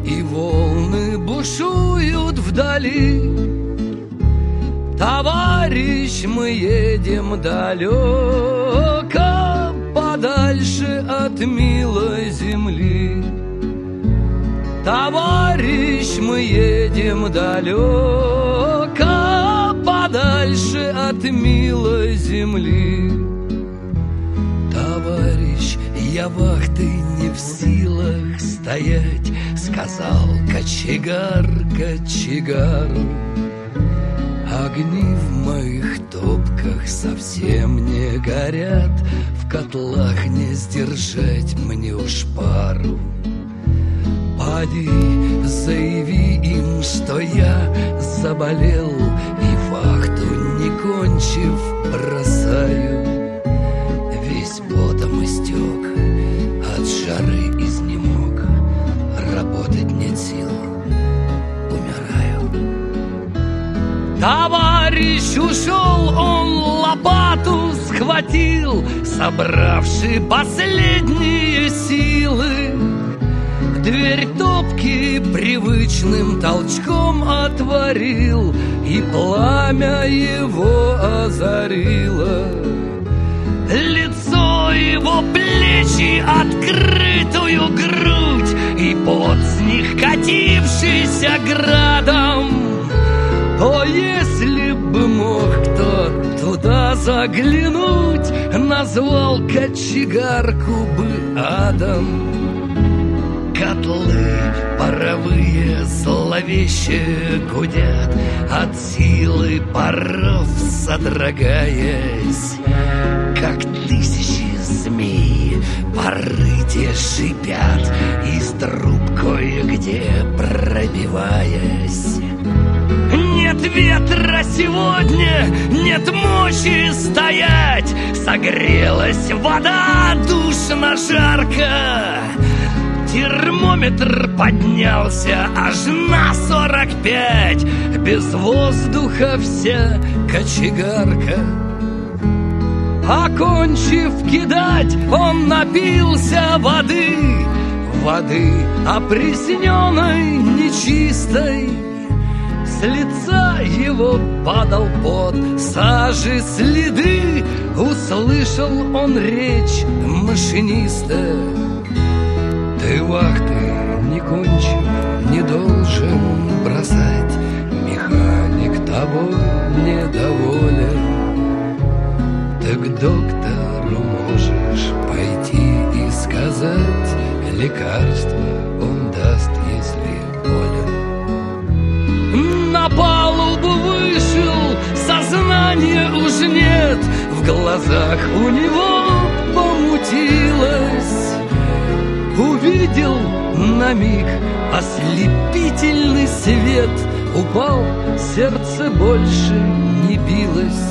и волны бушуют вдали. Товарищ, мы едем далеко, подальше от милой земли. Товарищ, мы едем далеко, подальше от милой земли. Товарищ, я вахты не в силах стоять, сказал кочегар кочегару. Огни в моих топках совсем не горят, в котлах не сдержать мне уж пару. Поди, заяви им, что я заболел, и вахту не кончив бросаю. Весь потом истек, от жары изнемог, работать нет сил, умираю. Товарищ ушел, он лопату схватил, собравши последние силы. Дверь топки привычным толчком отворил, и пламя его озарило. Лицо его, плечи, открытую грудь, и пот с них катившийся градом. О, если бы мог кто туда заглянуть, назвал кочегарку бы адом. Котлы паровые зловеще гудят, от силы паров содрогаясь, как тысячи змей пары те шипят, из труб кое-где пробиваясь. Нет ветра сегодня, нет мочи стоять, согрелась вода душно жарко. Термометр поднялся аж на 45, без воздуха вся кочегарка. Окончив кидать, он напился воды, воды опресненной, нечистой. С лица его падал пот, сажи следы, услышал он речь машиниста. Ты вахты не кончив, не должен бросать, механик тобой недоволен. Ты к доктору можешь пойти и сказать, лекарство он даст, если болен. На палубу вышел, сознания уж нет, в глазах у него помутилось. Увидел на миг ослепительный свет, упал, сердце больше не билось.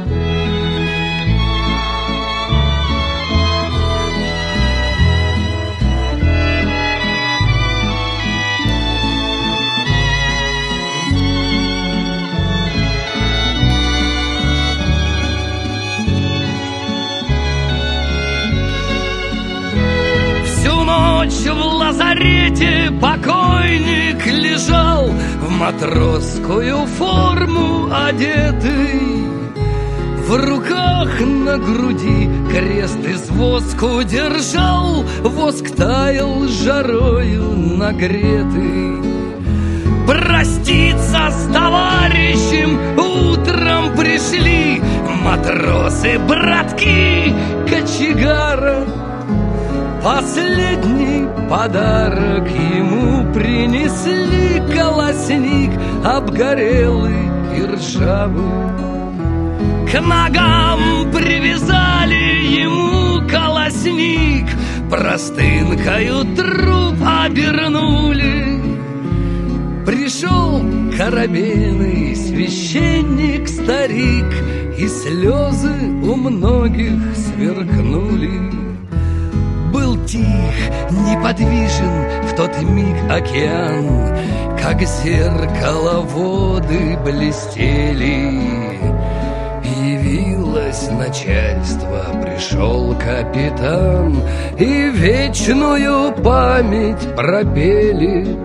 В лазарете покойник лежал, в матросскую форму одетый. В руках на груди крест из воску держал, воск таял жарою нагретый. Проститься с товарищем утром пришли матросы, братки кочегара. Последний подарок ему принесли, колосник обгорелый и ржавый. К ногам привязали ему колосник, простынкою труп обернули. Пришел корабельный священник-старик, и слезы у многих сверкнули. Был тих, неподвижен в тот миг океан, как зеркало воды блестели. Явилась Явилось начальство, пришел капитан, и вечную память пропели.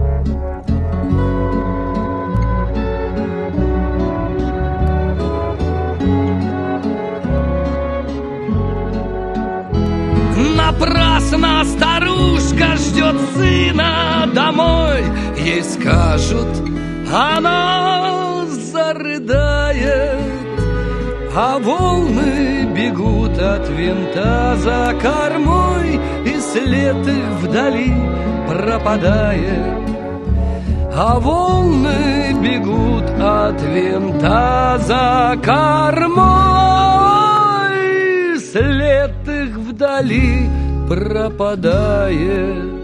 Напрасно старушка ждет сына домой. Ей скажут, она зарыдает, а волны бегут от винта за кормой, и след их вдали пропадает. А волны бегут от винта за кормой, след их вдали пропадает.